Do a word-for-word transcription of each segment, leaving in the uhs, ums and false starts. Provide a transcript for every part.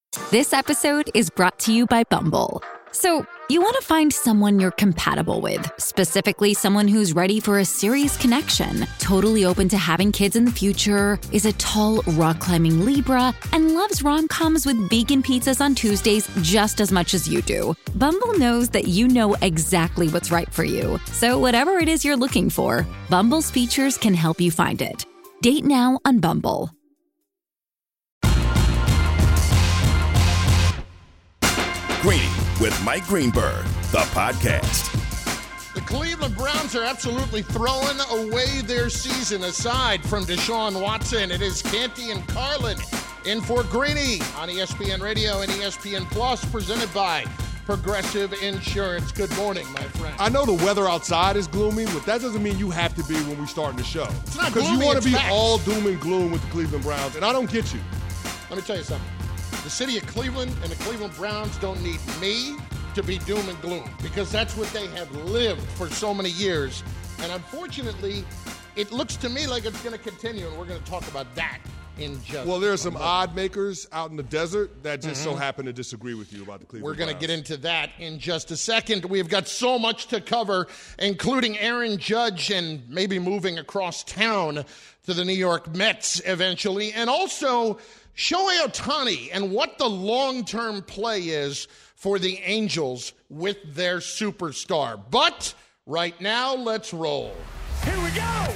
This episode is brought to you by Bumble. So, you want to find someone you're compatible with, specifically someone who's ready for a serious connection, totally open to having kids in the future, is a tall, rock-climbing Libra, and loves rom-coms with vegan pizzas on Tuesdays just as much as you do. Bumble knows that you know exactly what's right for you. So whatever it is you're looking for, Bumble's features can help you find it. Date now on Bumble. Greeny with Mike Greenberg, the podcast. The Cleveland Browns are absolutely throwing away their season. Aside from Deshaun Watson, it is Canty and Carlin in for Greeny on E S P N Radio and E S P N Plus, presented by Progressive Insurance. Good morning, my friend. I know the weather outside is gloomy, but that doesn't mean you have to be when we start the show. It's not Because you gloomy, want it's to be facts. all doom and gloom with the Cleveland Browns, and I don't get you. Let me tell you something. The city of Cleveland and the Cleveland Browns don't need me to be doom and gloom, because that's what they have lived for so many years. And unfortunately, it looks to me like it's going to continue, and we're going to talk about that in just Well, there are some a moment. odd makers out in the desert that just Mm-hmm. so happen to disagree with you about the Cleveland We're going to Browns. get into that in just a second. We've got so much to cover, including Aaron Judge and maybe moving across town to the New York Mets eventually, and also Shohei Ohtani and what the long-term play is for the Angels with their superstar. But right now, let's roll. Here we go!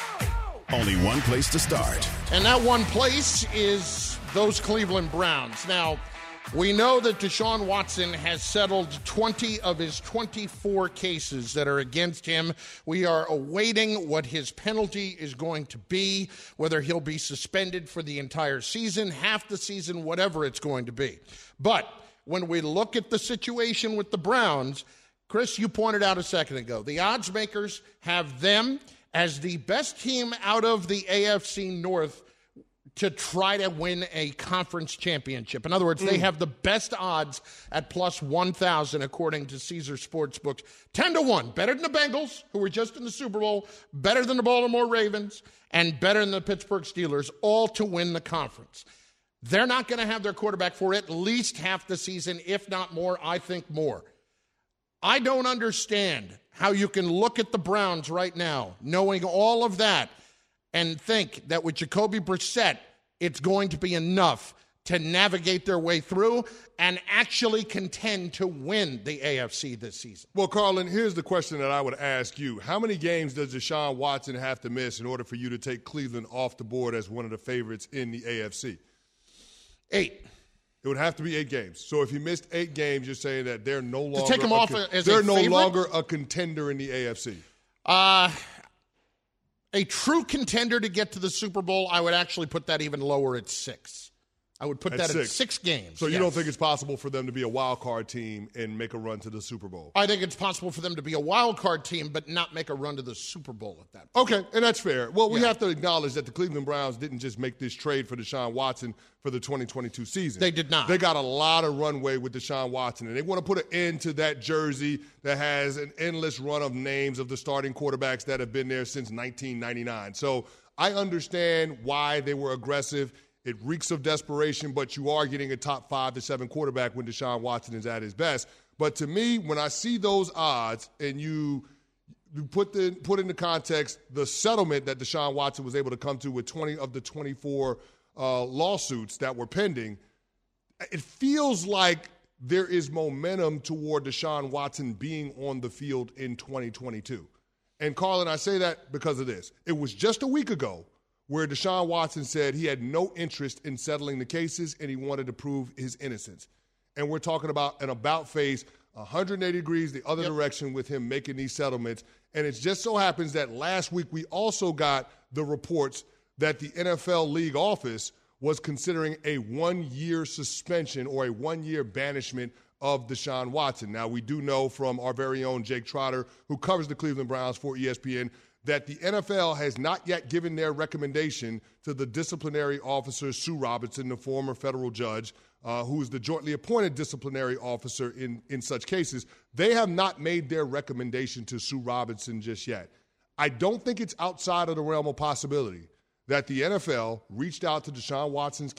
Only one place to start. And that one place is those Cleveland Browns. Now, we know that Deshaun Watson has settled twenty of his twenty-four cases that are against him. We are awaiting what his penalty is going to be, whether he'll be suspended for the entire season, half the season, whatever it's going to be. But when we look at the situation with the Browns, Chris, you pointed out a second ago, the odds makers have them as the best team out of the A F C North to try to win a conference championship. In other words, mm. they have the best odds at plus one thousand, according to Caesar Sportsbooks. ten to one, better than the Bengals, who were just in the Super Bowl, better than the Baltimore Ravens, and better than the Pittsburgh Steelers, all to win the conference. They're not going to have their quarterback for at least half the season, if not more, I think more. I don't understand how you can look at the Browns right now, knowing all of that, and think that with Jacoby Brissett, it's going to be enough to navigate their way through and actually contend to win the A F C this season. Well, Carlin, here's the question that I would ask you. How many games does Deshaun Watson have to miss in order for you to take Cleveland off the board as one of the favorites in the A F C? Eight. It would have to be eight games. So if he missed eight games, you're saying that they're no longer take him a off con- as a they're no favorite? longer a contender in the A F C. Uh, a true contender to get to the Super Bowl, I would actually put that even lower at six. I would put At that six. at six games. So you yes. don't think it's possible for them to be a wild card team and make a run to the Super Bowl? I think it's possible for them to be a wild card team but not make a run to the Super Bowl at that point. Okay, and that's fair. Well, we Yeah. have to acknowledge that the Cleveland Browns didn't just make this trade for Deshaun Watson for the twenty twenty-two season. They did not. They got a lot of runway with Deshaun Watson, and they want to put an end to that jersey that has an endless run of names of the starting quarterbacks that have been there since nineteen ninety-nine. So I understand why they were aggressive. It reeks of desperation, but you are getting a top five to seven quarterback when Deshaun Watson is at his best. But to me, when I see those odds and you you put the put into context the settlement that Deshaun Watson was able to come to with twenty of the twenty-four uh, lawsuits that were pending, it feels like there is momentum toward Deshaun Watson being on the field in twenty twenty-two. And, Carlin, I say that because of this. It was just a week ago where Deshaun Watson said he had no interest in settling the cases and he wanted to prove his innocence. And we're talking about an about face one hundred eighty degrees the other yep. direction with him making these settlements. And it just so happens that last week we also got the reports that the N F L league office was considering a one-year suspension or a one-year banishment of Deshaun Watson. Now, we do know from our very own Jake Trotter, who covers the Cleveland Browns for E S P N, that the N F L has not yet given their recommendation to the disciplinary officer, Sue Robinson, the former federal judge, uh, who is the jointly appointed disciplinary officer in, in such cases. They have not made their recommendation to Sue Robinson just yet. I don't think it's outside of the realm of possibility that the N F L reached out to Deshaun Watson's camp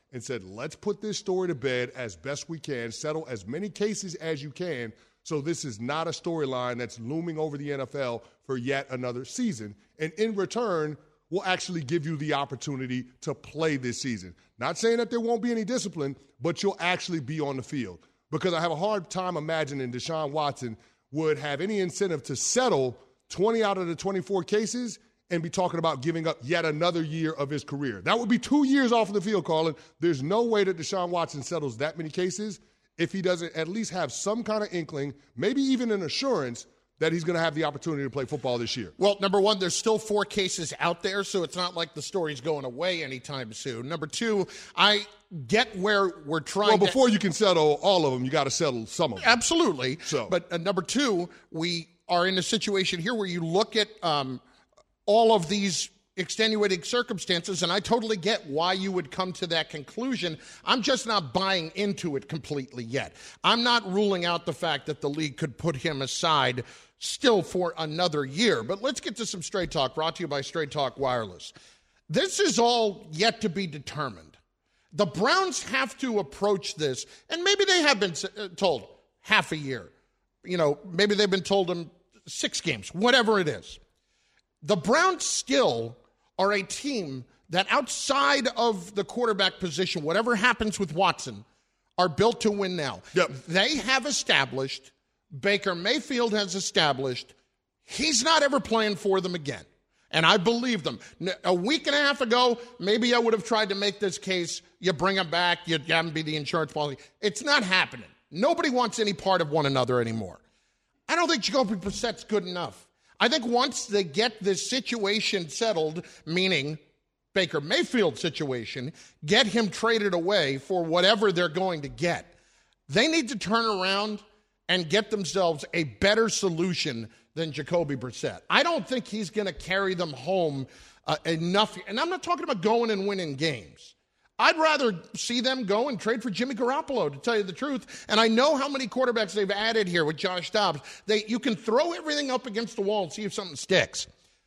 and said, let's put this story to bed as best we can, settle as many cases as you can, so this is not a storyline that's looming over the N F L for yet another season. And in return, we'll actually give you the opportunity to play this season. Not saying that there won't be any discipline, but you'll actually be on the field. Because I have a hard time imagining Deshaun Watson would have any incentive to settle twenty out of the twenty-four cases and be talking about giving up yet another year of his career. That would be two years off of the field, Carlin. There's no way that Deshaun Watson settles that many cases if he doesn't at least have some kind of inkling, maybe even an assurance, that he's going to have the opportunity to play football this year. Well, number one, there's still four cases out there, so it's not like the story's going away anytime soon. Number two, I get where we're trying Well, before to... you can settle all of them, you got to settle some of them. Absolutely. So. But uh, number two, we are in a situation here where you look at um, all of these extenuating circumstances, and I totally get why you would come to that conclusion. I'm just not buying into it completely yet. I'm not ruling out the fact that the league could put him aside still for another year. But let's get to some Straight Talk, brought to you by Straight Talk Wireless. This is all yet to be determined. The Browns have to approach this, and maybe they have been told half a year. You know, maybe they've been told them six games, whatever it is. The Browns still are a team that outside of the quarterback position, whatever happens with Watson, are built to win now. Yep. They have established, Baker Mayfield has established, he's not ever playing for them again. And I believe them. A week and a half ago, maybe I would have tried to make this case, you bring him back, you have him be the insurance policy. It's not happening. Nobody wants any part of one another anymore. I don't think Jacoby Brissett's good enough. I think once they get this situation settled, meaning Baker Mayfield situation, get him traded away for whatever they're going to get, they need to turn around and get themselves a better solution than Jacoby Brissett. I don't think he's going to carry them home uh, enough. And I'm not talking about going and winning games. I'd rather see them go and trade for Jimmy Garoppolo, to tell you the truth. And I know how many quarterbacks they've added here with Josh Dobbs. They, you can throw everything up against the wall and see if something sticks.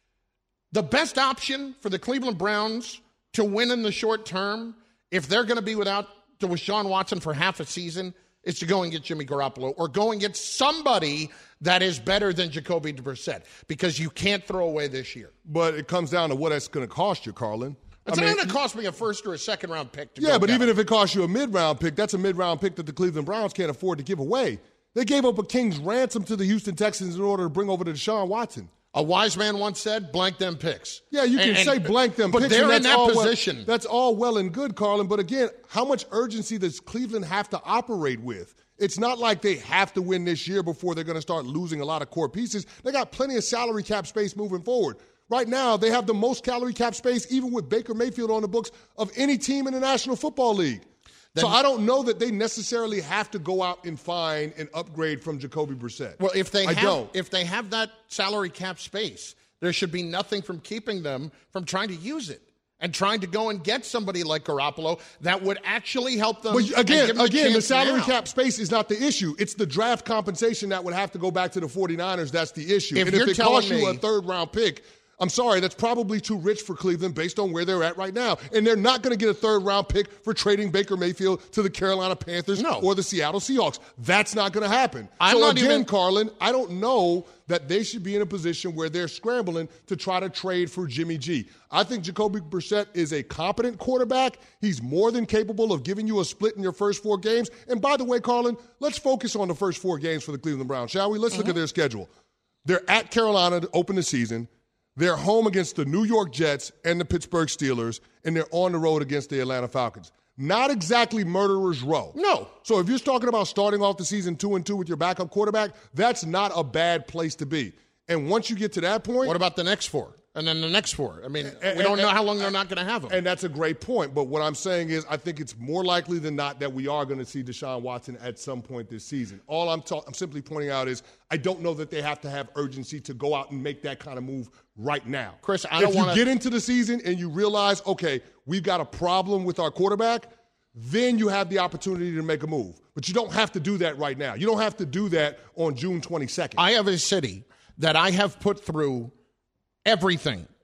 The best option for the Cleveland Browns to win in the short term, if they're going to be without Deshaun Watson for half a season, is to go and get Jimmy Garoppolo or go and get somebody that is better than Jacoby Brissett, because you can't throw away this year. But it comes down to what it's going to cost you, Carlin. It's I not mean, going to cost me a first or a second round pick to Yeah, go but get even him. if it costs you a mid-round pick, that's a mid-round pick that the Cleveland Browns can't afford to give away. They gave up a king's ransom to the Houston Texans in order to bring over to Deshaun Watson. A wise man once said, blank them picks. Yeah, you can And- say and- blank them but picks. they're and in that's that all well- position. that's all well and good, Carlin. But again, how much urgency does Cleveland have to operate with? It's not like they have to win this year before they're going to start losing a lot of core pieces. They got plenty of salary cap space moving forward. Right now, they have the most salary cap space, even with Baker Mayfield on the books, of any team in the National Football League. Then- so I don't know that they necessarily have to go out and find an upgrade from Jacoby Brissett. Well, if they I have, don't. if they have that salary cap space, there should be nothing from keeping them from trying to use it and trying to go and get somebody like Garoppolo that would actually help them. But and again, give them a again, the chance salary now. cap space is not the issue. It's the draft compensation that would have to go back to the 49ers. That's the issue. If and you're if it telling costs you a me- third-round pick, I'm sorry, that's probably too rich for Cleveland based on where they're at right now. And they're not going to get a third-round pick for trading Baker Mayfield to the Carolina Panthers No. or the Seattle Seahawks. That's not going to happen. I'm so not again, even- Carlin, I don't know that they should be in a position where they're scrambling to try to trade for Jimmy G. I think Jacoby Brissett is a competent quarterback. He's more than capable of giving you a split in your first four games. And by the way, Carlin, let's focus on the first four games for the Cleveland Browns, shall we? Let's Mm-hmm. look at their schedule. They're at Carolina to open the season. They're home against the New York Jets and the Pittsburgh Steelers, and they're on the road against the Atlanta Falcons. Not exactly murderer's row. No. So if you're talking about starting off the season two and two with your backup quarterback, that's not a bad place to be. And once you get to that point, What about the next four? And then the next four? I mean, And- we don't and- know how long they're not going to have them. and that's a great point. But what I'm saying is, I think it's more likely than not that we are going to see Deshaun Watson at some point this season. All I'm, ta- I'm simply pointing out is, I don't know that they have to have urgency to go out and make that kind of move right now. Chris, I don't If you wanna- get into the season and you realize, okay, we've got a problem with our quarterback, then you have the opportunity to make a move. But you don't have to do that right now. You don't have to do that on June twenty-second. I have a city that I have put through everything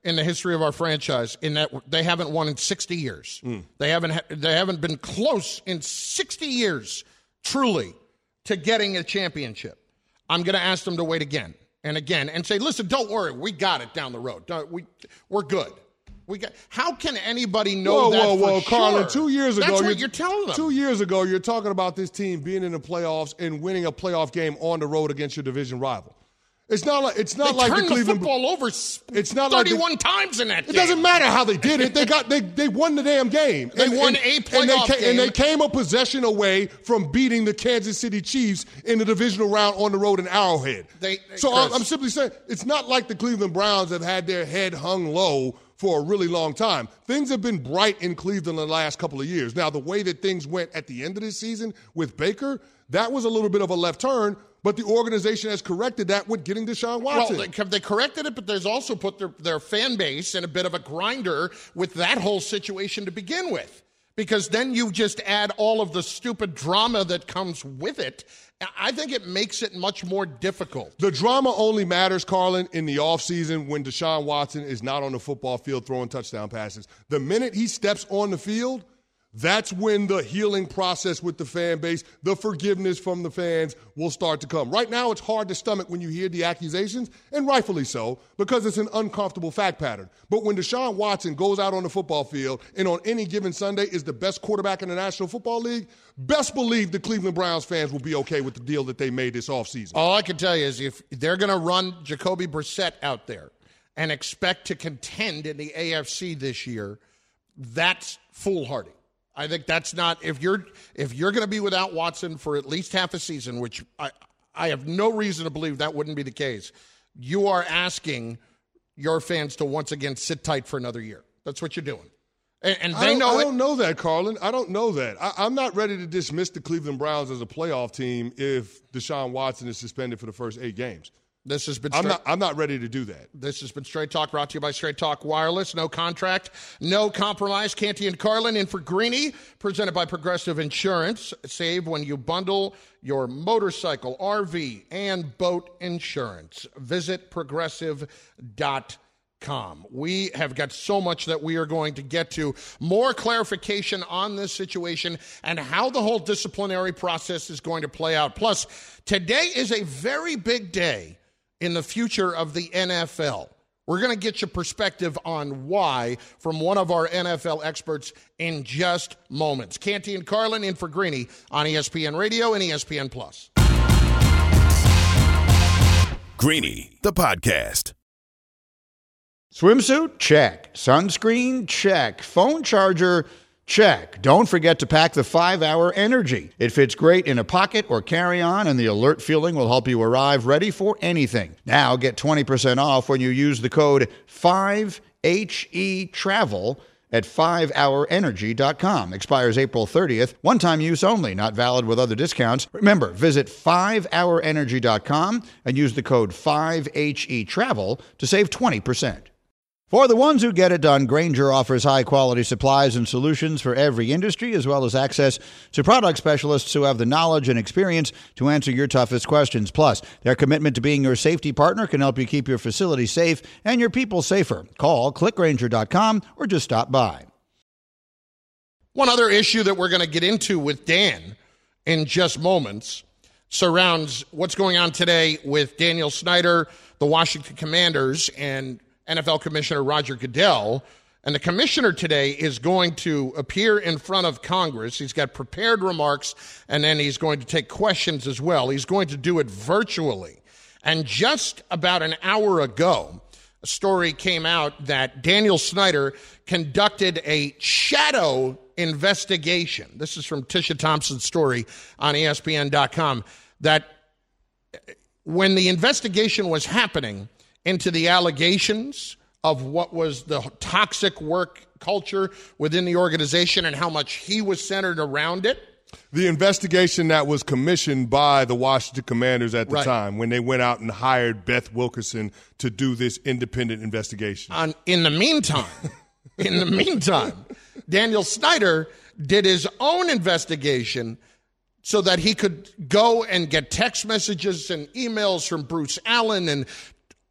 in the history of our franchise in that they haven't won in sixty years. Mm. They haven't ha- they haven't been close in sixty years, truly, to getting a championship. I'm going to ask them to wait again and again and say, listen, don't worry, we got it down the road. Don't, we, we're good. We got. How can anybody know whoa, that whoa, whoa, for Carlin, sure? two years ago, That's you're, what you're telling them. Two years ago, you're talking about this team being in the playoffs and winning a playoff game on the road against your division rival. It's not like it's not they like turned the Cleveland the football over. It's not thirty-one like the, times in that it game. It doesn't matter how they did it. They got they they won the damn game. They and, won and, a playoff and they came, game. And they came a possession away from beating the Kansas City Chiefs in the divisional round on the road in Arrowhead. They, so Chris, I'm simply saying it's not like the Cleveland Browns have had their head hung low for a really long time. Things have been bright in Cleveland the last couple of years. Now, the way that things went at the end of this season with Baker, that was a little bit of a left turn, but the organization has corrected that with getting Deshaun Watson. Well, they, they corrected it, but there's also put their, their fan base in a bit of a grinder with that whole situation to begin with. Because then you just add all of the stupid drama that comes with it. I think it makes it much more difficult. The drama only matters, Carlin, in the offseason when Deshaun Watson is not on the football field throwing touchdown passes. The minute he steps on the field, that's when the healing process with the fan base, the forgiveness from the fans will start to come. Right now, it's hard to stomach when you hear the accusations, and rightfully so, because it's an uncomfortable fact pattern. But when Deshaun Watson goes out on the football field and on any given Sunday is the best quarterback in the National Football League, best believe the Cleveland Browns fans will be okay with the deal that they made this offseason. All I can tell you is if they're going to run Jacoby Brissett out there and expect to contend in the A F C this year, that's foolhardy. I think that's not if you're if you're going to be without Watson for at least half a season, which I I have no reason to believe that wouldn't be the case. You are asking your fans to once again sit tight for another year. That's what you're doing, and, and they I know I it. don't know that, Carlin. I don't know that. I, I'm not ready to dismiss the Cleveland Browns as a playoff team if Deshaun Watson is suspended for the first eight games. This has been I'm straight, not I'm not ready to do that. This has been Straight Talk, brought to you by Straight Talk Wireless. No contract, no compromise. Canty and Carlin in for Greeny, presented by Progressive Insurance. Save when you bundle your motorcycle, R V, and boat insurance. Visit progressive dot com. We have got so much that we are going to get to. More clarification on this situation and how the whole disciplinary process is going to play out. Plus, today is a very big day in the future of the N F L. We're going to get your perspective on why from one of our N F L experts in just moments. Canty and Carlin in for Greeny on E S P N Radio and E S P N Plus. Greeny, the podcast. Swimsuit? Check. Sunscreen? Check. Phone charger? Check. Don't forget to pack the five hour Energy. It fits great in a pocket or carry-on, and the alert feeling will help you arrive ready for anything. Now get twenty percent off when you use the code five H E travel at five hour energy dot com. Expires April thirtieth. One-time use only, not valid with other discounts. Remember, visit five hour energy dot com and use the code five H E travel to save twenty percent. For the ones who get it done, Grainger offers high-quality supplies and solutions for every industry, as well as access to product specialists who have the knowledge and experience to answer your toughest questions. Plus, their commitment to being your safety partner can help you keep your facility safe and your people safer. Call click grainger dot com or just stop by. One other issue that we're going to get into with Dan in just moments surrounds what's going on today with Daniel Snyder, the Washington Commanders, and N F L Commissioner Roger Goodell. And the commissioner today is going to appear in front of Congress. He's got prepared remarks, and then he's going to take questions as well. He's going to do it virtually. And just about an hour ago, a story came out that Daniel Snyder conducted a shadow investigation. This is from Tisha Thompson's story on E S P N dot com, that when the investigation was happening into the allegations of what was the toxic work culture within the organization and how much he was centered around it. The investigation that was commissioned by the Washington Commanders at the Right. time when they went out and hired Beth Wilkerson to do this independent investigation. On, in the meantime, in the meantime, Daniel Snyder did his own investigation so that he could go and get text messages and emails from Bruce Allen and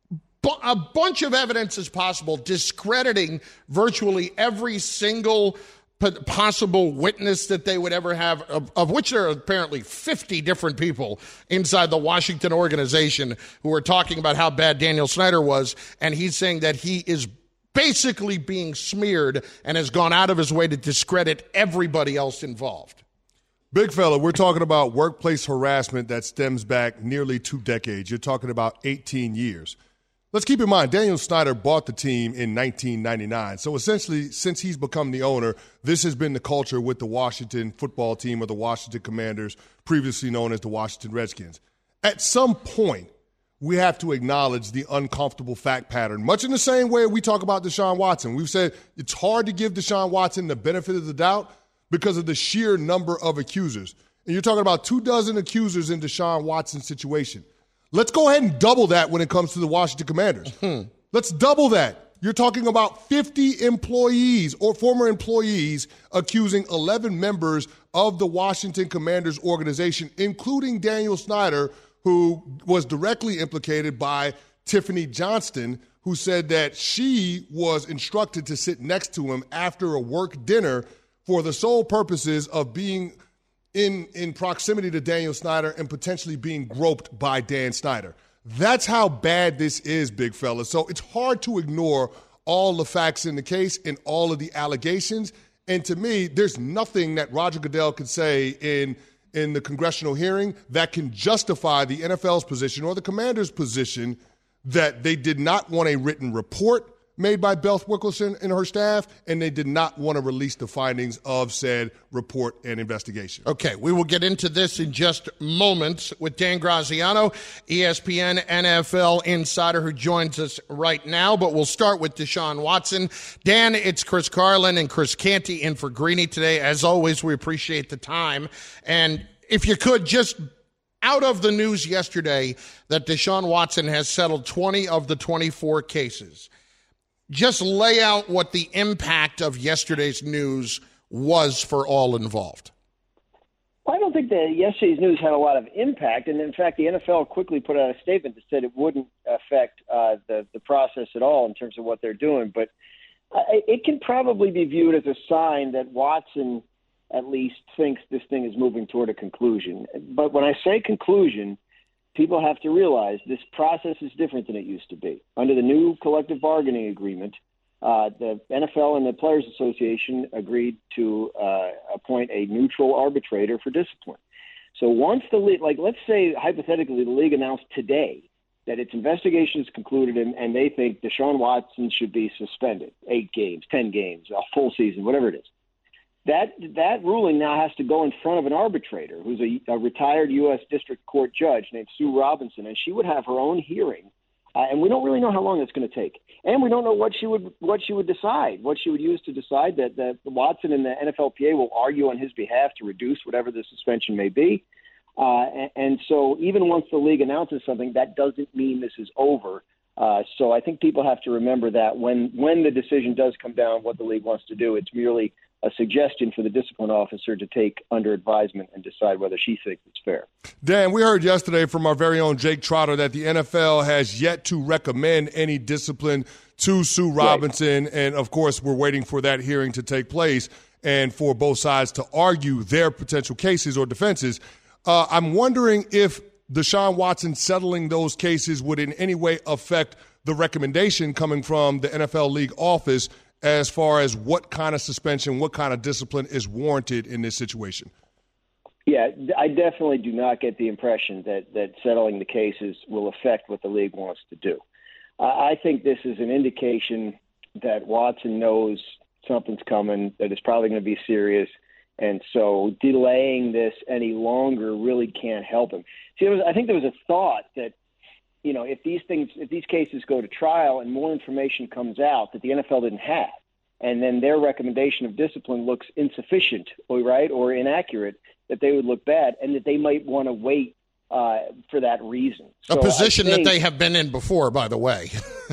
bu- a bunch of evidence as possible, discrediting virtually every single possible witness that they would ever have, of, of which there are apparently fifty different people inside the Washington organization who are talking about how bad Daniel Snyder was, and he's saying that he is basically being smeared and has gone out of his way to discredit everybody else involved. Big fella, we're talking about workplace harassment that stems back nearly two decades. You're talking about eighteen years. Let's keep in mind, Daniel Snyder bought the team in nineteen ninety-nine. So essentially, since he's become the owner, this has been the culture with the Washington football team or the Washington Commanders, previously known as the Washington Redskins. At some point, we have to acknowledge the uncomfortable fact pattern, much in the same way we talk about Deshaun Watson. We've said it's hard to give Deshaun Watson the benefit of the doubt because of the sheer number of accusers. And you're talking about two dozen accusers in Deshaun Watson's situation. Let's go ahead and double that when it comes to the Washington Commanders. Hmm. Let's double that. You're talking about fifty employees or former employees accusing eleven members of the Washington Commanders organization, including Daniel Snyder, who was directly implicated by Tiffany Johnston, who said that she was instructed to sit next to him after a work dinner for the sole purposes of being in, in proximity to Daniel Snyder and potentially being groped by Dan Snyder. That's how bad this is, big fella. So it's hard to ignore all the facts in the case and all of the allegations. And to me, there's nothing that Roger Goodell could say in in the congressional hearing that can justify the N F L's position or the Commanders' position that they did not want a written report made by Beth Wickelson and her staff, and they did not want to release the findings of said report and investigation. Okay, we will get into this in just moments with Dan Graziano, E S P N N F L insider who joins us right now, but we'll start with Deshaun Watson. Dan, it's Chris Carlin and Chris Canty in for Greeny today. As always, we appreciate the time. And if you could, just out of the news yesterday that Deshaun Watson has settled twenty of the twenty-four cases, just lay out what the impact of yesterday's news was for all involved. Well, I don't think that yesterday's news had a lot of impact. And in fact, the N F L quickly put out a statement that said it wouldn't affect uh, the, the process at all in terms of what they're doing. But uh, it can probably be viewed as a sign that Watson at least thinks this thing is moving toward a conclusion. But when I say conclusion, people have to realize this process is different than it used to be. Under the new collective bargaining agreement, uh, the N F L and the Players Association agreed to uh, appoint a neutral arbitrator for discipline. So once the league, like let's say hypothetically the league announced today that its investigation is concluded and, and they think Deshaun Watson should be suspended, eight games, ten games, a full season, whatever it is. That that ruling now has to go in front of an arbitrator who's a, a retired U S District Court judge named Sue Robinson, and she would have her own hearing. Uh, and we don't really know how long it's going to take. And we don't know what she would what she would decide, what she would use to decide that, that Watson and the N F L P A will argue on his behalf to reduce whatever the suspension may be. Uh, and, and so even once the league announces something, that doesn't mean this is over. Uh, so I think people have to remember that when, when the decision does come down, what the league wants to do, it's merely a suggestion for the discipline officer to take under advisement and decide whether she thinks it's fair. Dan, we heard yesterday from our very own Jake Trotter that the N F L has yet to recommend any discipline to Sue Robinson. Right. And, of course, we're waiting for that hearing to take place and for both sides to argue their potential cases or defenses. Uh, I'm wondering if Deshaun Watson settling those cases would in any way affect the recommendation coming from the N F L League office as far as what kind of suspension, what kind of discipline is warranted in this situation. Yeah, I definitely do not get the impression that, that settling the cases will affect what the league wants to do. Uh, I think this is an indication that Watson knows something's coming, that it's probably going to be serious, and so delaying this any longer really can't help him. See, there was, I think there was a thought that, you know, if these things, if these cases go to trial and more information comes out that the N F L didn't have, and then their recommendation of discipline looks insufficient, or right, or inaccurate, that they would look bad, and that they might want to wait uh, for that reason. A so position think, that they have been in before, by the way.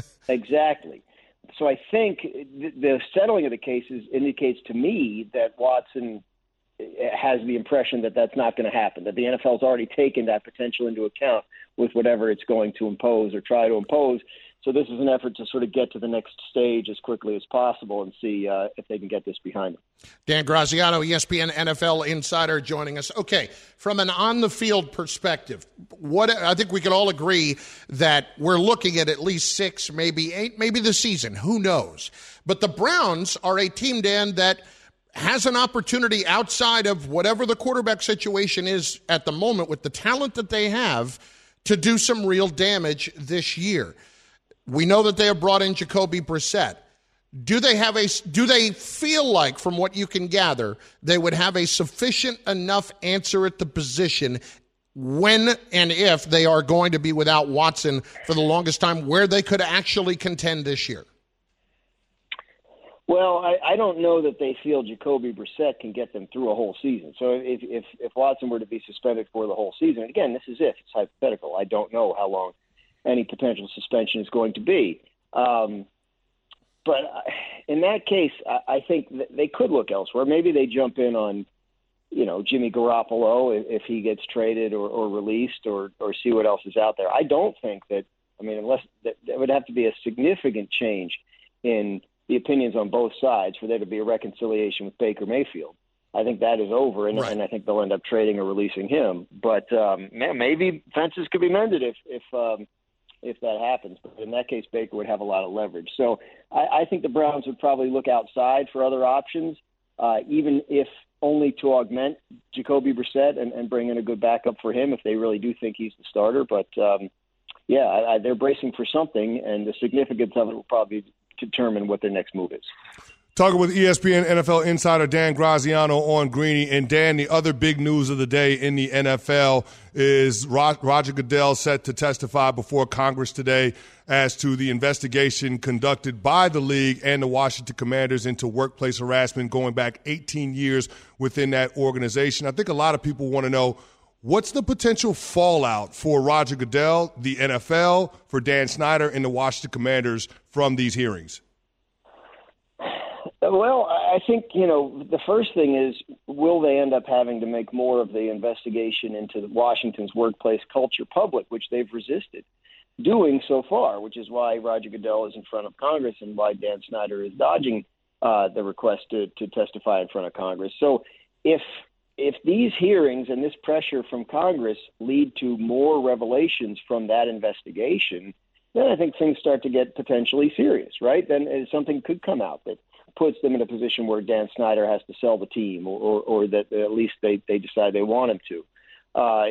Exactly. So I think the, the settling of the cases indicates to me that Watson has the impression that that's not going to happen, that the N F L has already taken that potential into account with whatever it's going to impose or try to impose. So this is an effort to sort of get to the next stage as quickly as possible and see uh, if they can get this behind them. Dan Graziano, E S P N N F L insider, joining us. Okay, from an on-the-field perspective, what I think we can all agree that we're looking at at least six, maybe eight, maybe the season. Who knows? But the Browns are a team, Dan, that has an opportunity outside of whatever the quarterback situation is at the moment with the talent that they have to do some real damage this year. We know that they have brought in Jacoby Brissett. Do they have a? Do they feel like, from what you can gather, they would have a sufficient enough answer at the position when and if they are going to be without Watson for the longest time, where they could actually contend this year? Well, I, I don't know that they feel Jacoby Brissett can get them through a whole season. So if, if if Watson were to be suspended for the whole season, again, this is if it's hypothetical. I don't know how long any potential suspension is going to be. Um, but in that case, I, I think that they could look elsewhere. Maybe they jump in on, you know, Jimmy Garoppolo if, if he gets traded or, or released, or, or see what else is out there. I don't think that, I mean, unless that, that would have to be a significant change in the opinions on both sides for there to be a reconciliation with Baker Mayfield. I think that is over, and, right. and I think they'll end up trading or releasing him. But um, maybe fences could be mended if if um, if that happens. But in that case, Baker would have a lot of leverage. So I, I think the Browns would probably look outside for other options, uh, even if only to augment Jacoby Brissett and, and bring in a good backup for him if they really do think he's the starter. But, um, yeah, I, I, they're bracing for something, and the significance of it will probably determine what their next move is. Talking with E S P N N F L insider Dan Graziano on Greeny. And Dan, the other big news of the day in the N F L is Roger Goodell set to testify before Congress today as to the investigation conducted by the league and the Washington Commanders into workplace harassment going back eighteen years within that organization. I think a lot of people want to know, what's the potential fallout for Roger Goodell, the N F L, for Dan Snyder, and the Washington Commanders from these hearings? Well, I think, you know, the first thing is, will they end up having to make more of the investigation into Washington's workplace culture public, which they've resisted doing so far, which is why Roger Goodell is in front of Congress and why Dan Snyder is dodging uh, the request to, to testify in front of Congress. So if if these hearings and this pressure from Congress lead to more revelations from that investigation, then I think things start to get potentially serious, right? Then something could come out that puts them in a position where Dan Snyder has to sell the team, or, or, or that at least they, they decide they want him to. Uh,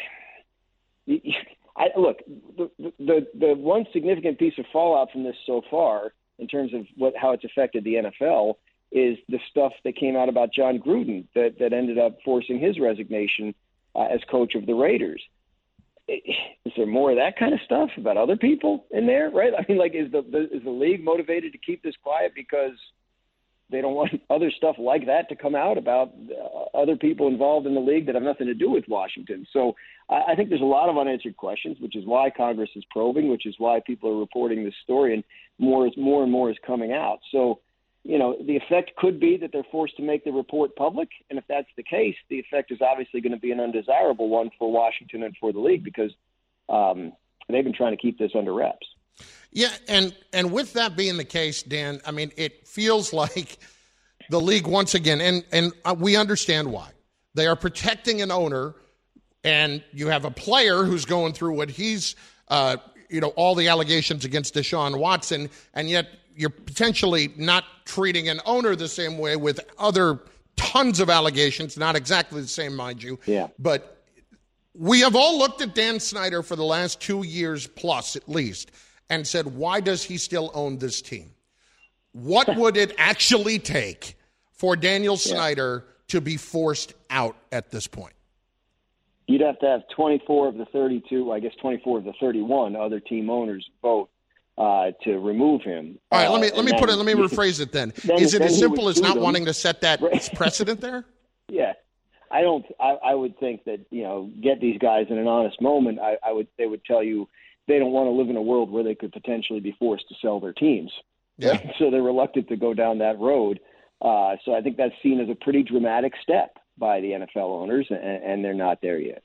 I, look, the, the the one significant piece of fallout from this so far, in terms of what how it's affected the N F L, is the stuff that came out about John Gruden that, that ended up forcing his resignation uh, as coach of the Raiders. Is there more of that kind of stuff about other people in there, right? I mean, like, is the, the is the league motivated to keep this quiet because they don't want other stuff like that to come out about uh, other people involved in the league that have nothing to do with Washington? So I, I think there's a lot of unanswered questions, which is why Congress is probing, which is why people are reporting this story, and more is more and more is coming out. So, you know, the effect could be that they're forced to make the report public, and if that's the case, the effect is obviously going to be an undesirable one for Washington and for the league, because um, they've been trying to keep this under wraps. Yeah, and and with that being the case, Dan, I mean, it feels like the league once again, and, and we understand why. They are protecting an owner, and you have a player who's going through what he's, uh, you know, all the allegations against Deshaun Watson, and yet you're potentially not treating an owner the same way with other tons of allegations, not exactly the same, mind you. Yeah. But we have all looked at Dan Snyder for the last two years plus at least and said, why does he still own this team? What would it actually take for Daniel Snyder yeah. to be forced out at this point? You'd have to have twenty-four of the thirty-two, I guess twenty-four of the thirty-one other team owners vote uh, to remove him. All right, let me uh, let me put it. Let me rephrase it then. then Is it then as simple as not them. wanting to set that precedent there? Yeah, I don't. I, I would think that, you know, get these guys in an honest moment. I, I would. They would tell you they don't want to live in a world where they could potentially be forced to sell their teams. Yeah. Right? So they're reluctant to go down that road. Uh, so I think that's seen as a pretty dramatic step by the N F L owners, and, and they're not there yet.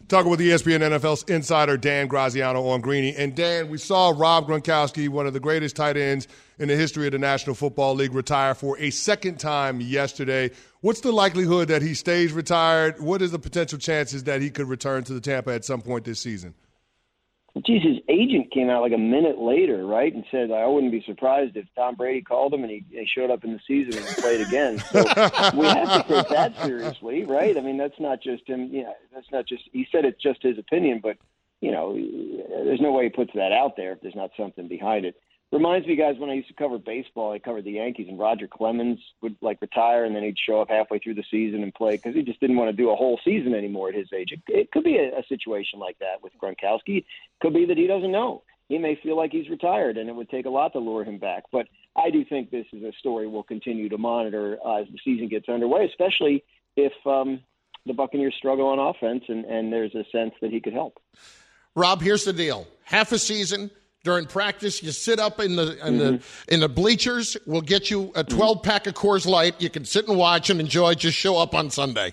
Talking with E S P N N F L insider Dan Graziano on Greeny. And Dan, we saw Rob Gronkowski, one of the greatest tight ends in the history of the National Football League, retire for a second time yesterday. What's the likelihood that he stays retired? What is the potential chances that he could return to the Tampa at some point this season? Geez, his agent came out like a minute later, right, and said, I wouldn't be surprised if Tom Brady called him and he, he showed up in the season and played again. So we have to take that seriously, right? I mean, that's not just him. You know, that's not just – he said it's just his opinion, but, you know, there's no way he puts that out there if there's not something behind it. Reminds me, guys, when I used to cover baseball, I covered the Yankees, and Roger Clemens would, like, retire, and then he'd show up halfway through the season and play because he just didn't want to do a whole season anymore at his age. It, it could be a, a situation like that with Gronkowski. It could be that he doesn't know. He may feel like he's retired, and it would take a lot to lure him back. But I do think this is a story we'll continue to monitor uh, as the season gets underway, especially if um, the Buccaneers struggle on offense and, and there's a sense that he could help. Rob, here's the deal. Half a season – during practice, you sit up in the in the mm-hmm. in the bleachers. We'll get you a twelve pack of Coors Light. You can sit and watch and enjoy. Just show up on Sunday.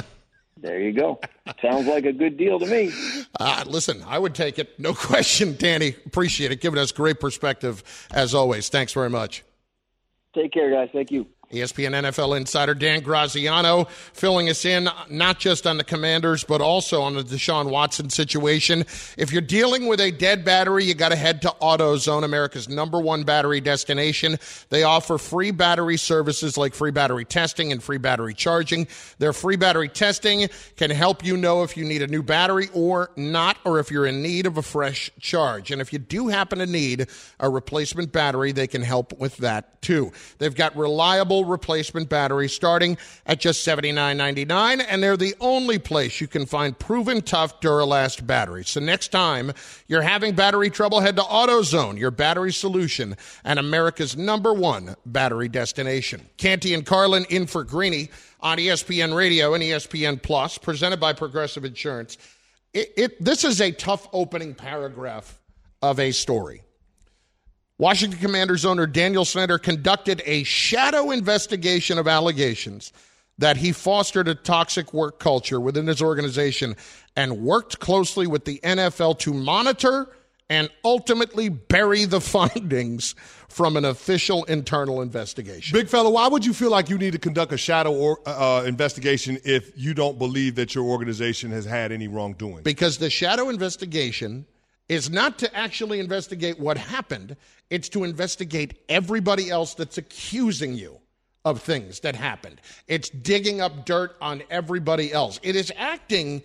There you go. Sounds like a good deal to me. Uh, listen, I would take it. No question, Danny. Appreciate it. Giving us great perspective as always. Thanks very much. Take care, guys. Thank you. E S P N N F L insider Dan Graziano filling us in not just on the Commanders but also on the Deshaun Watson situation. If you're dealing with a dead battery, you got to head to AutoZone, America's number one battery destination. They offer free battery services like free battery testing and free battery charging. Their free battery testing can help you know if you need a new battery or not, or if you're in need of a fresh charge. And if you do happen to need a replacement battery, they can help with that too. They've got reliable replacement batteries starting at just seventy-nine ninety-nine, and they're the only place you can find proven tough Duralast batteries. So next time you're having battery trouble, head to AutoZone, your battery solution and America's number one battery destination. Canty and Carlin in for Greeny on E S P N Radio and E S P N Plus, presented by Progressive Insurance. It, it, this is a tough opening paragraph of a story. Washington Commanders owner Daniel Snyder conducted a shadow investigation of allegations that he fostered a toxic work culture within his organization and worked closely with the N F L to monitor and ultimately bury the findings from an official internal investigation. Big fella, why would you feel like you need to conduct a shadow or, uh, investigation if you don't believe that your organization has had any wrongdoing? Because the shadow investigation is not to actually investigate what happened. It's to investigate everybody else that's accusing you of things that happened. It's digging up dirt on everybody else. It is acting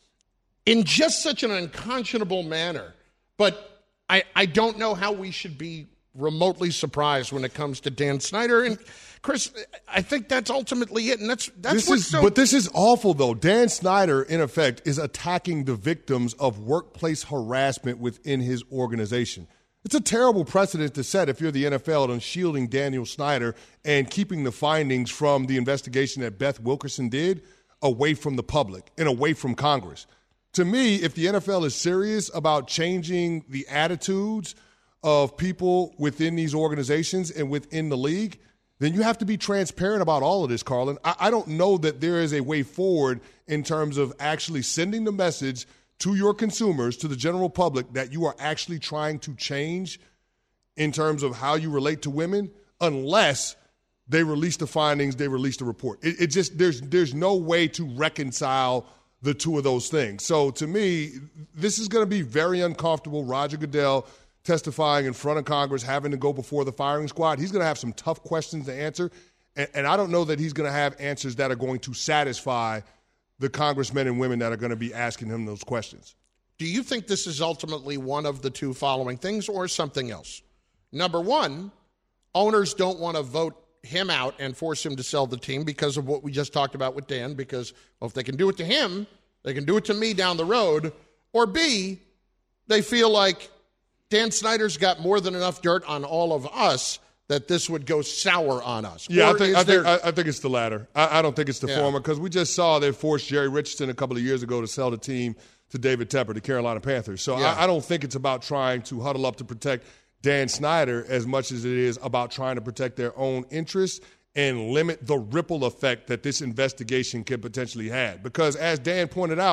in just such an unconscionable manner. But I, I don't know how we should be remotely surprised when it comes to Dan Snyder. And Chris, I think that's ultimately it. And that's that's this what's is, so. But this is awful, though. Dan Snyder, in effect, is attacking the victims of workplace harassment within his organization. It's a terrible precedent to set if you're the N F L on shielding Daniel Snyder and keeping the findings from the investigation that Beth Wilkerson did away from the public and away from Congress. To me, if the N F L is serious about changing the attitudes of people within these organizations and within the league, then you have to be transparent about all of this, Carlin. I, I don't know that there is a way forward in terms of actually sending the message to your consumers, to the general public, that you are actually trying to change in terms of how you relate to women, unless they release the findings, they release the report. It, it just there's there's no way to reconcile the two of those things. So to me, this is going to be very uncomfortable. Roger Goodell testifying in front of Congress, having to go before the firing squad. He's going to have some tough questions to answer, and, and I don't know that he's going to have answers that are going to satisfy the congressmen and women that are going to be asking him those questions. Do you think this is ultimately one of the two following things or something else? Number one, owners don't want to vote him out and force him to sell the team because of what we just talked about with Dan, because, well, if they can do it to him, they can do it to me down the road. Or B, they feel like Dan Snyder's got more than enough dirt on all of us that this would go sour on us. Yeah, or I think I, there... think I think it's the latter. I, I don't think it's the yeah. former, because we just saw they forced Jerry Richardson a couple of years ago to sell the team to David Tepper, the Carolina Panthers. So yeah. I, I don't think it's about trying to huddle up to protect Dan Snyder as much as it is about trying to protect their own interests and limit the ripple effect that this investigation could potentially have. Because as Dan pointed out,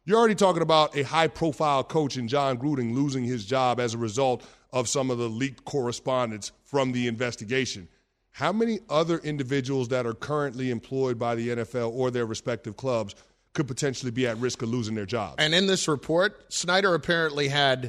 You're already talking about a high-profile coach in John Gruden losing his job as a result of some of the leaked correspondence from the investigation. How many other individuals that are currently employed by the N F L or their respective clubs could potentially be at risk of losing their jobs? And in this report, Snyder apparently had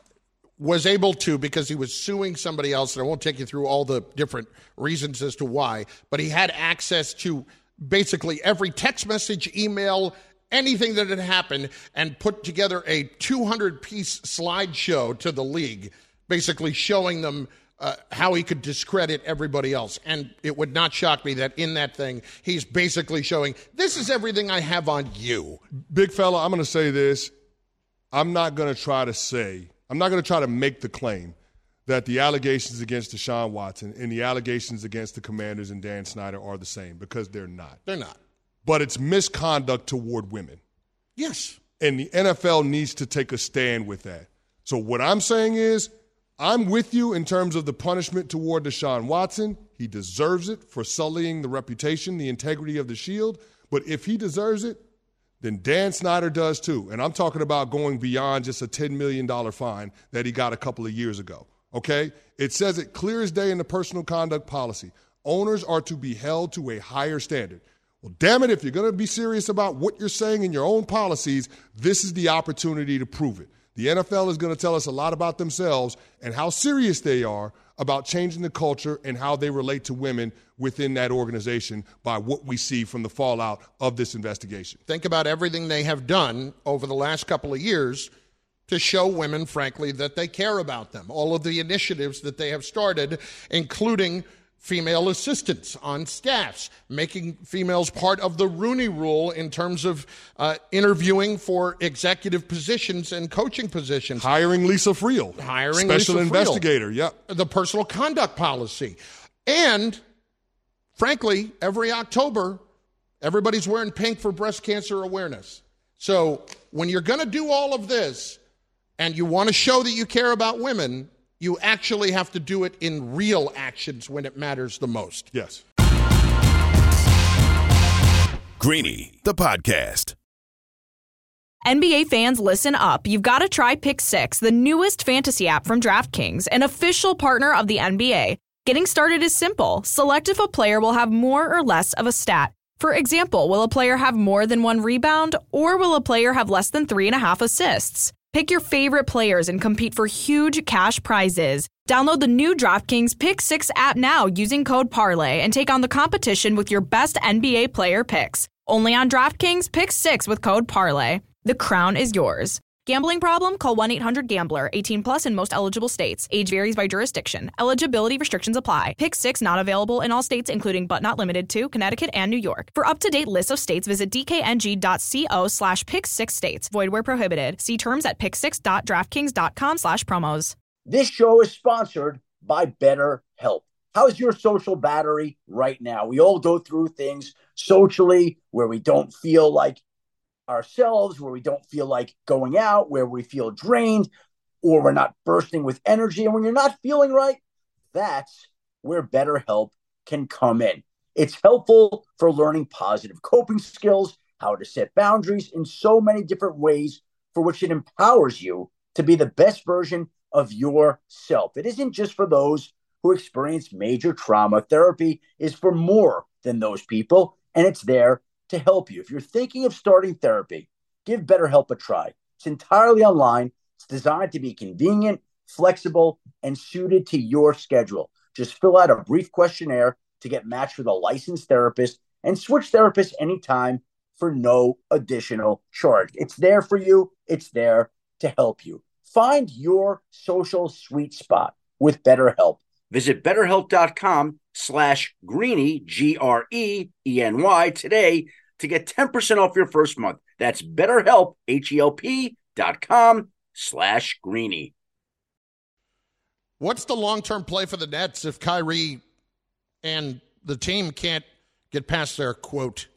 was able to, because he was suing somebody else, and I won't take you through all the different reasons as to why, but he had access to basically every text message, email, anything that had happened, and put together a two hundred piece slideshow to the league, basically showing them uh, how he could discredit everybody else. And it would not shock me that in that thing, he's basically showing, this is everything I have on you. Big fella, I'm going to say this. I'm not going to try to say, I'm not going to try to make the claim that the allegations against Deshaun Watson and the allegations against the Commanders and Dan Snyder are the same, because they're not. They're not. But it's misconduct toward women. Yes. And the N F L needs to take a stand with that. So what I'm saying is, I'm with you in terms of the punishment toward Deshaun Watson. He deserves it for sullying the reputation, the integrity of the Shield. But if he deserves it, then Dan Snyder does too. And I'm talking about going beyond just a ten million dollars fine that he got a couple of years ago. Okay? It says it clear as day in the personal conduct policy. Owners are to be held to a higher standard. Well, damn it, if you're going to be serious about what you're saying in your own policies, this is the opportunity to prove it. The N F L is going to tell us a lot about themselves and how serious they are about changing the culture and how they relate to women within that organization by what we see from the fallout of this investigation. Think about everything they have done over the last couple of years to show women, frankly, that they care about them. All of the initiatives that they have started, including female assistants on staffs, making females part of the Rooney Rule in terms of uh, interviewing for executive positions and coaching positions. Hiring Lisa Friel. Hiring Special Lisa investigator, Friel. yep. The personal conduct policy. And, frankly, every October, everybody's wearing pink for breast cancer awareness. So when you're going to do all of this and you want to show that you care about women, you actually have to do it in real actions when it matters the most. Yes. Greeny, the podcast. N B A fans, listen up. You've got to try Pick Six, the newest fantasy app from DraftKings, an official partner of the N B A. Getting started is simple. Select if a player will have more or less of a stat. For example, will a player have more than one rebound, or will a player have less than three and a half assists? Pick your favorite players and compete for huge cash prizes. Download the new DraftKings Pick Six app now using code Parlay and take on the competition with your best N B A player picks. Only on DraftKings Pick Six with code Parlay. The crown is yours. Gambling problem? Call one eight hundred gambler. eighteen plus in most eligible states. Age varies by jurisdiction. Eligibility restrictions apply. Pick Six not available in all states, including but not limited to Connecticut and New York. For up-to-date list of states, visit dkng.co slash pick six states. Void where prohibited. See terms at pick six dot draftkings dot com slash promos. This show is sponsored by BetterHelp. How's your social battery right now? We all go through things socially where we don't feel like ourselves, where we don't feel like going out, where we feel drained, or we're not bursting with energy. And when you're not feeling right, that's where BetterHelp can come in. It's helpful for learning positive coping skills, how to set boundaries in so many different ways for which it empowers you to be the best version of yourself. It isn't just for those who experience major trauma. Therapy is for more than those people, and it's there to help you. If you're thinking of starting therapy, give BetterHelp a try. It's entirely online. It's designed to be convenient, flexible, and suited to your schedule. Just fill out a brief questionnaire to get matched with a licensed therapist and switch therapists anytime for no additional charge. It's there for you. It's there to help you. Find your social sweet spot with BetterHelp. Visit betterhelp.com slash Greeny, G R E E N Y, today to get ten percent off your first month. That's BetterHelp, H E L P dot com slash Greeny. What's the long-term play for the Nets if Kyrie and the team can't get past their, quote,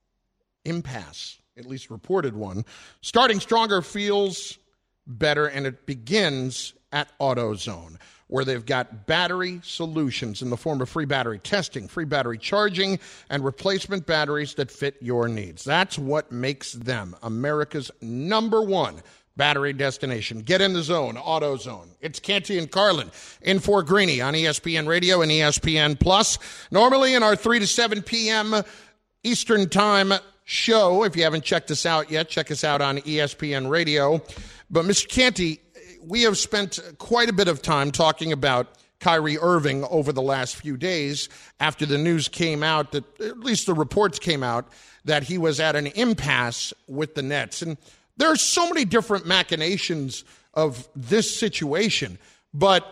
impasse, at least reported one? Starting stronger feels better, and it begins at AutoZone, where they've got battery solutions in the form of free battery testing, free battery charging, and replacement batteries that fit your needs. That's what makes them America's number one battery destination. Get in the zone, AutoZone. It's Canty and Carlin in for Greeny on E S P N Radio and E S P N Plus. Normally in our three to seven p.m. Eastern Time show. If you haven't checked us out yet, check us out on E S P N Radio. But Mister Canty, we have spent quite a bit of time talking about Kyrie Irving over the last few days after the news came out, that at least the reports came out, that he was at an impasse with the Nets. And there are so many different machinations of this situation. But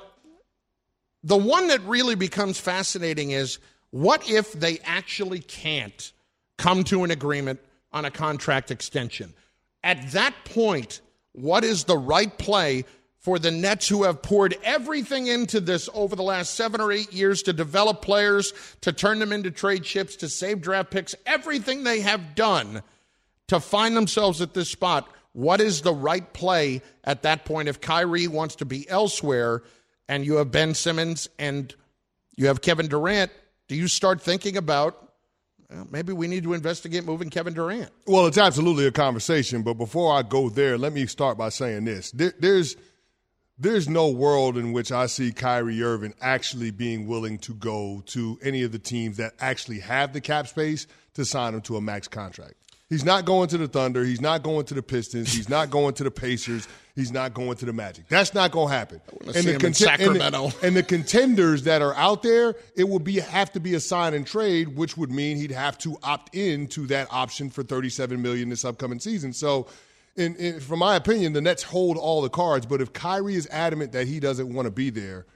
the one that really becomes fascinating is, what if they actually can't come to an agreement on a contract extension? At that point, what is the right play for the Nets, who have poured everything into this over the last seven or eight years to develop players, to turn them into trade chips, to save draft picks, everything they have done to find themselves at this spot? What is the right play at that point if Kyrie wants to be elsewhere and you have Ben Simmons and you have Kevin Durant? Do you start thinking about, well, maybe we need to investigate moving Kevin Durant? Well, it's absolutely a conversation, but before I go there, let me start by saying this. There, there's there's no world in which I see Kyrie Irving actually being willing to go to any of the teams that actually have the cap space to sign him to a max contract. He's not going to the Thunder. He's not going to the Pistons. He's not going to the Pacers. He's not going to the Magic. That's not going to happen. I want to see him in Sacramento. And the, and the contenders that are out there, it would be have to be a sign and trade, which would mean he'd have to opt in to that option for thirty-seven million dollars this upcoming season. So, in, in, from my opinion, the Nets hold all the cards. But if Kyrie is adamant that he doesn't want to be there,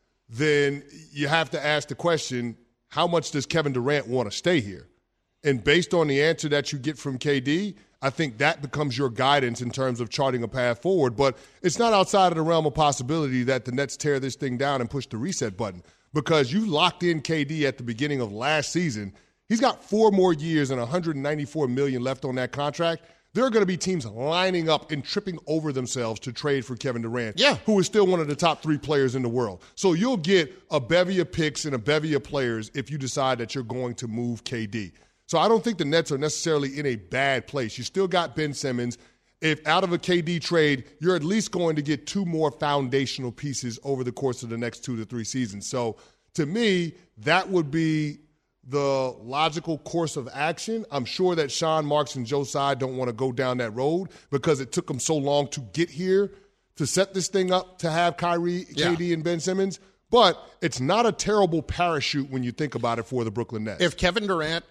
then you have to ask the question, how much does Kevin Durant want to stay here? And based on the answer that you get from K D, I think that becomes your guidance in terms of charting a path forward. But it's not outside of the realm of possibility that the Nets tear this thing down and push the reset button, because you locked in K D at the beginning of last season. He's got four more years and one hundred ninety-four million dollars left on that contract. There are going to be teams lining up and tripping over themselves to trade for Kevin Durant, yeah. who is still one of the top three players in the world. So you'll get a bevy of picks and a bevy of players if you decide that you're going to move K D. So I don't think the Nets are necessarily in a bad place. You still got Ben Simmons. If out of a K D trade, you're at least going to get two more foundational pieces over the course of the next two to three seasons. So to me, that would be the logical course of action. I'm sure that Sean Marks and Joe Tsai don't want to go down that road because it took them so long to get here to set this thing up to have Kyrie, yeah. K D, and Ben Simmons. But it's not a terrible parachute when you think about it for the Brooklyn Nets. If Kevin Durant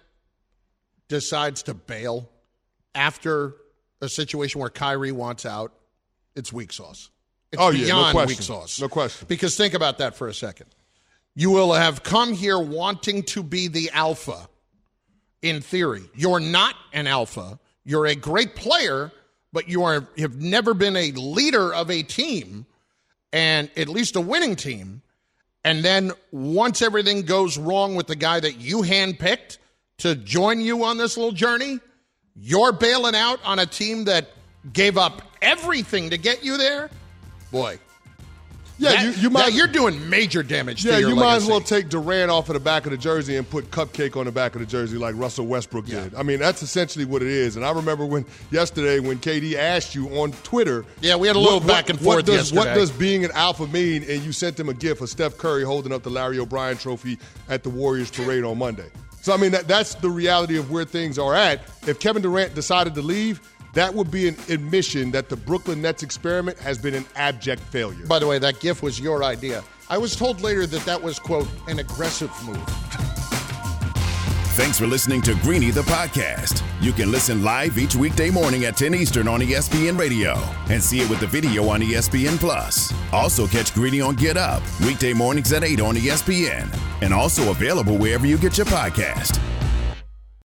decides to bail after a situation where Kyrie wants out, it's weak sauce. It's oh, beyond yeah, no question. weak sauce. No question. Because think about that for a second. You will have come here wanting to be the alpha, in theory. You're not an alpha. You're a great player, but you are have never been a leader of a team, and at least a winning team. And then once everything goes wrong with the guy that you handpicked to join you on this little journey, you're bailing out on a team that gave up everything to get you there? Boy. Yeah, that, you, you might. that, you're doing major damage yeah, to your you legacy. might as well take Durant off of the back of the jersey and put Cupcake on the back of the jersey like Russell Westbrook yeah. did. I mean, that's essentially what it is. And I remember when yesterday when K D asked you on Twitter. Yeah, we had a little what, back and what, forth what does, yesterday. What does being an alpha mean? And you sent him a gif of Steph Curry holding up the Larry O'Brien trophy at the Warriors parade on Monday. So, I mean, that, that's the reality of where things are at. If Kevin Durant decided to leave, that would be an admission that the Brooklyn Nets experiment has been an abject failure. By the way, that gif was your idea. I was told later that that was, quote, an aggressive move. Thanks for listening to Greeny the podcast. You can listen live each weekday morning at ten Eastern on E S P N Radio and see it with the video on E S P N Plus. Also catch Greeny on Get Up weekday mornings at eight on E S P N and also available wherever you get your podcast.